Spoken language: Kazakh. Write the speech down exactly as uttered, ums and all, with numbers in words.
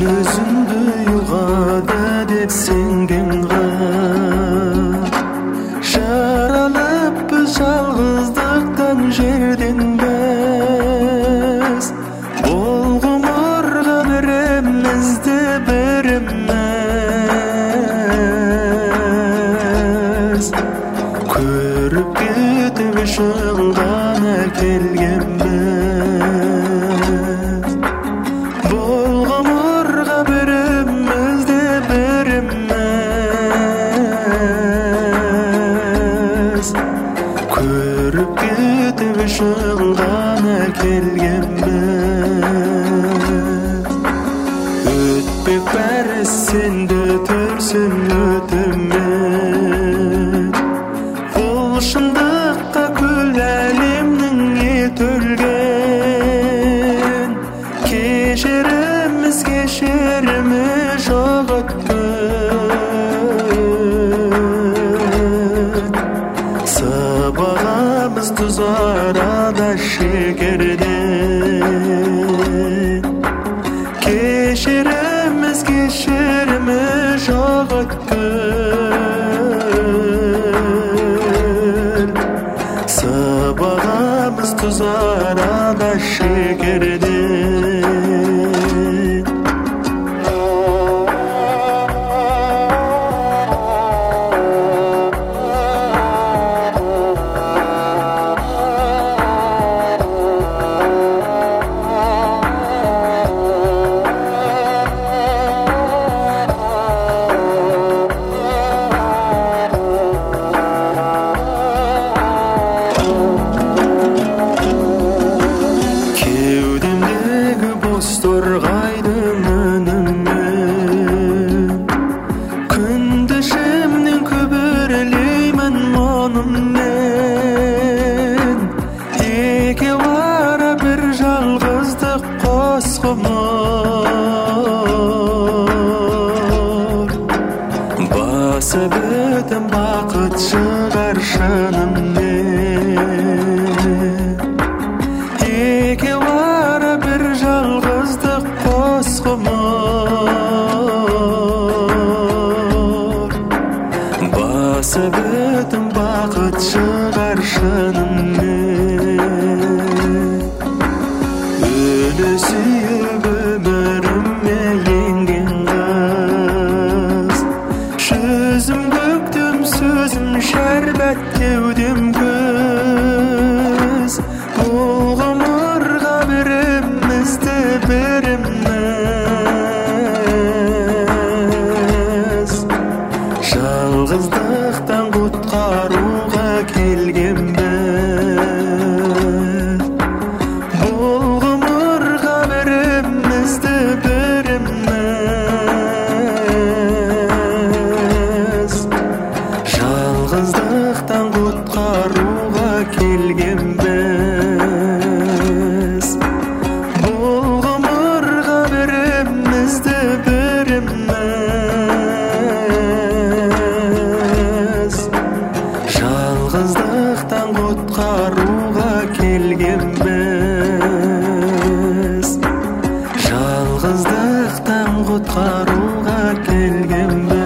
өзіңді юғада деп сенгенға жаралып біз жалғыздықтан жерден біз бұл ғұмырға бірімізді біріміз көріп кетіп үшін ғана келгенбіз бұл ғұмырға бірімізді біріміз көріп кетіп үшін ғана келгенбіз өтпек бәрі сенді түрсін өтімен бұл шындыққа күл әлемнің етөлген кешіріміз кешіріміз жоқ өткен сыбағамыз тұз арада шекерден кешіріміз кешіріміз жоқ өткен сыбағамыз тұз арада шекерден торғайдың үнімен күнді ішімнен күбірлеймін мұныммен екеу ара бір жалғыздық қос ғұмыр басып өтім бақыт шығар шынымен екеу ара бір жалғыздық қос ғұмыр басып өтім бақыт шығар шынымен өлі сүйіп өміріме енген қыз жүзім көктем сөзім шәрбәт кеудем күз бұл ғұмырға бірімізді біріміз жалғыздықтан құтқаруға келгенбіз бұл ғұмырға бірімізді біріміз жалғыздықтан құтқаруға келгенбіз бұл ғұмырға бірімізді біріміз жалғыздықтан құтқаруға келгенбіз жалғыздықтан құтқаруға келгенбіз